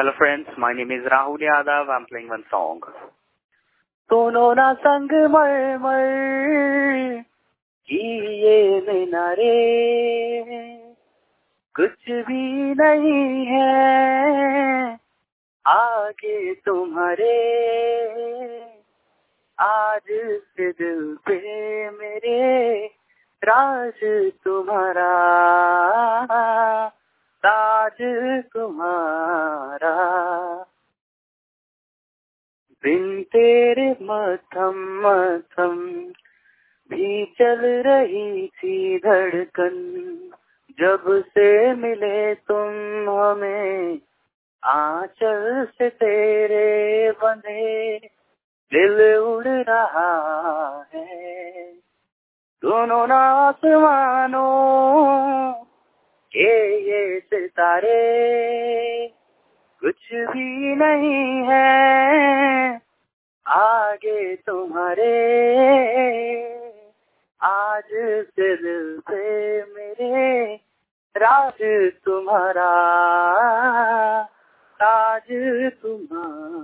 Hello friends, my name is Rahul Yadav. I'm playing one song. दोनों ना संग मर मर किए बिना रे कुछ भी नहीं है आगे तुम्हारे आज से दिल पे मेरे राज तुम्हारा ताज तुम्हारा बिन तेरे मथम मथम भी चल रही थी धड़कन जब से मिले तुम हमें आंचल से तेरे बंधे दिल उड़ रहा है दोनों ना आसमानों के ये सितारे कुछ भी नहीं है आगे तुम्हारे आज से दिल पे मेरे राज तुम्हारा ताज तुम्हारा